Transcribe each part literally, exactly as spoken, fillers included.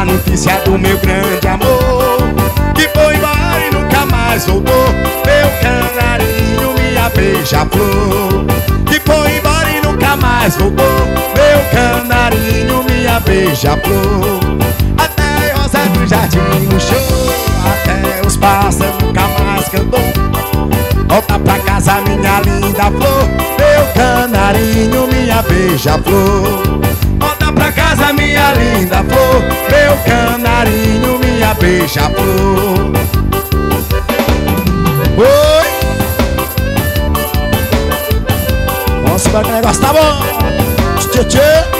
notícia do meu grande amor, que foi embora e nunca mais voltou. Meu canarinho, minha beija-flor, que foi embora e nunca mais voltou. Meu canarinho, minha beija-flor. Até a rosa do jardim murchou, até os pássaros nunca mais cantou. Volta pra casa, minha linda flor, meu canarinho, minha beija-flor. Volta pra casa, minha linda flor, meu canarinho, minha beija-flor. Oi! Nossa, o negócio tá bom! Tchê, tchê.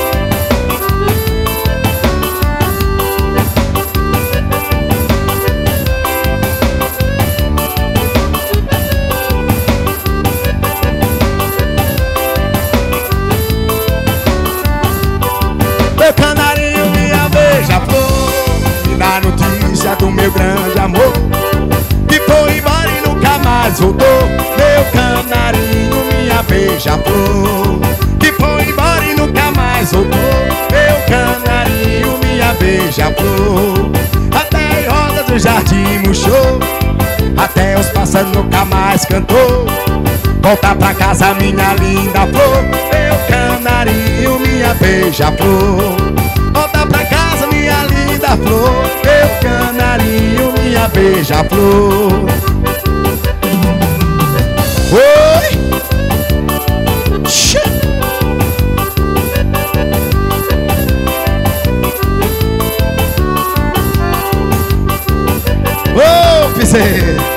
Meu canarinho, minha beija-flor, me dá notícia do meu grande amor, que foi embora e nunca mais voltou. Meu canarinho, minha beija-flor, que foi embora e nunca mais voltou. Meu canarinho, minha beija-flor. Até a rosa do jardim murchou, até os pássaros nunca mais cantou. Volta pra casa, minha linda flor, meu canarinho, minha beija-flor. Volta pra casa, minha linda flor, meu canarinho, minha beija-flor. Oi! Ô, oh, Piseiro!